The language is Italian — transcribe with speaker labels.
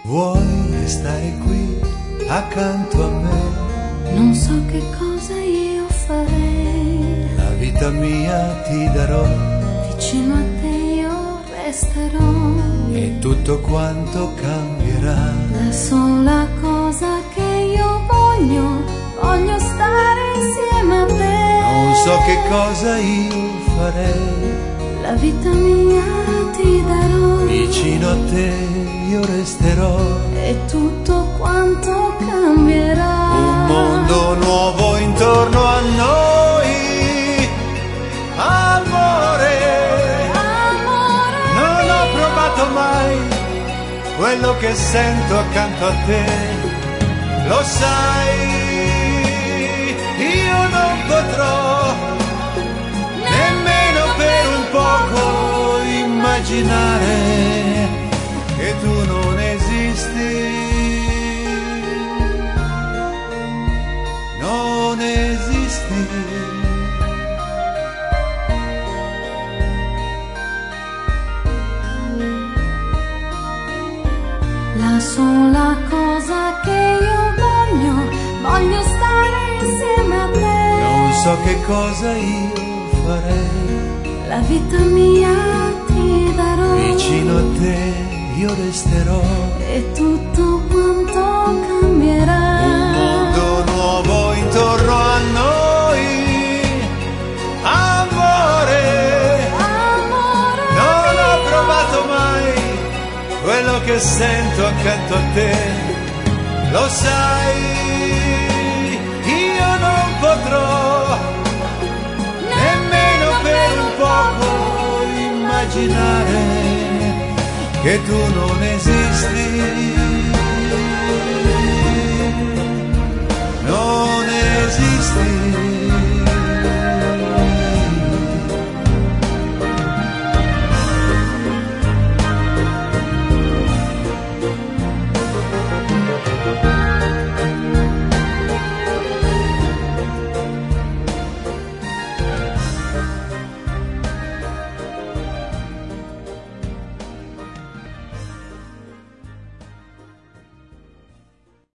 Speaker 1: Vuoi restare qui accanto a me?
Speaker 2: Non so che cosa io farei.
Speaker 1: La vita mia ti darò,
Speaker 2: Vicino a te io resterò.
Speaker 1: e tutto quanto cambierà.
Speaker 2: La sola cosa che io voglio stare insieme a te.
Speaker 1: Non so che cosa io farei.
Speaker 2: La vita mia ti darò.
Speaker 1: Vicino a te io resterò.
Speaker 2: E tutto quanto cambierà.
Speaker 1: Un mondo nuovo intorno a noi. Amore,
Speaker 2: Amore
Speaker 1: non ho
Speaker 2: mio.
Speaker 1: provato mai quello che sento accanto a te. Lo sai, io non potrò nemmeno per un poco immaginare che tu non esisti. Non esisti.
Speaker 2: La sola cosa che io voglio stare insieme a te.
Speaker 1: Non so che cosa io farei.
Speaker 2: La vita mia ti darò.
Speaker 1: Vicino a te io resterò.
Speaker 2: E tutto quanto cambierà.
Speaker 1: Un mondo nuovo intorno a noi. Amore,
Speaker 2: Amore
Speaker 1: non ho
Speaker 2: mio.
Speaker 1: provato mai quello che sento accanto a te. Lo sai, io non potrò nemmeno per un poco immaginare che tu non esisti. Non esisti.